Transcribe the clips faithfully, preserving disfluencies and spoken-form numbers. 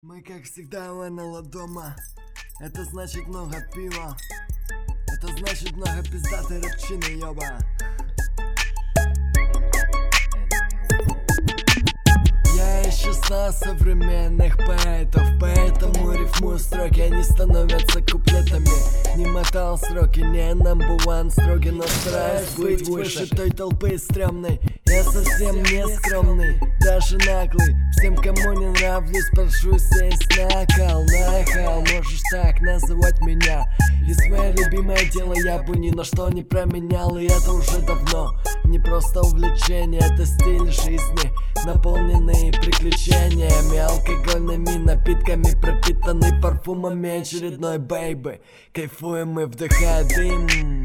Мы, как всегда, у Энела дома. Это значит много пива. Это значит много пиздатой рыбчины, ёба. Я ищу сна современных поэтов, поэтому рифмую строки, они становятся куплетами. Не мотал сроки, не number one строгий, но стараюсь быть выше той толпы стрёмной. Я совсем не скромный, даже наглый. Всем, кому не нравлюсь, прошу сесть на кал, нахал. Можешь так называть меня. И свое любимое дело я бы ни на что не променял. И это уже давно не просто увлечение, это стиль жизни, наполненный приключениями, алкогольными напитками, пропитанный парфумами очередной бейбы. Кайфуем мы, вдыхая дым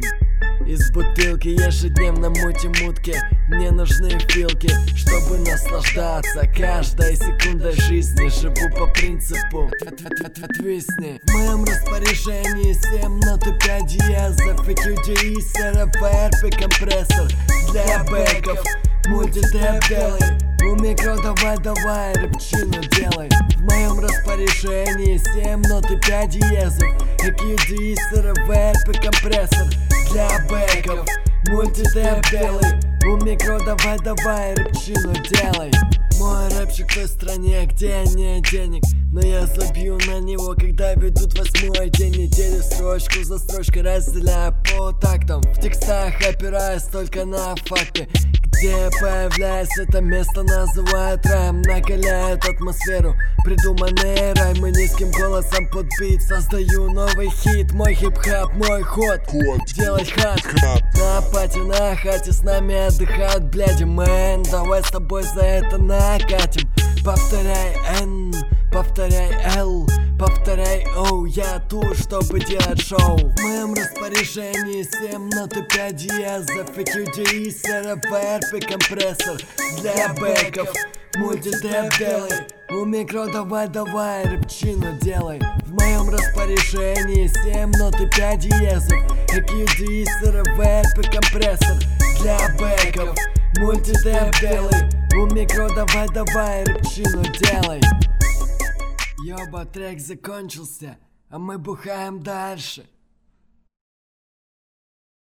из бутылки, ежедневно мутим утки. Мне нужны филки, чтобы наслаждаться каждой секундой жизни. Живу по принципу отвисни. В моем распоряжении семь нот и пять диезов, и кью ди и, эр пи компрессор для бэков. Мультитэп делай, у микро давай, давай, рыбчину делай. В моем распоряжении семь нот и пять диезов, и кью ди и, эр пи компрессор для бэков. Мультитэп делай, у микро давай, давай, рыбчину делай. Мой рэпчик в той стране, где нет денег, но я забью на него, когда ведут восьмой день недели. Строчку за строчкой разделяю по тактам, в текстах опираюсь только на факты. Где появляется это место, называют раем, накаляет атмосферу придуманный раймы. Низким голосом под бит создаю новый хит. Мой хип-хап, мой ход, ход. Делать хат на пати, на хате с нами отдыхают, бляди, мэн. Давай с тобой за это накатим. Повторяй N, повторяй L, повторяй O. Я тут, чтобы делать шоу. В моем распоряжении семь нот и пять диезов, и кью ди и, эр пи компрессор для бэков. Мультитэп делай, у микро давай, давай, рыбчину делай. В моем распоряжении семь нот и пять диезов, и кью ди и, эр пи компрессор для бэков. Мультитэп делай, у микро давай, давай, рыбчину делай. Ёба, трек закончился, а мы бухаем дальше.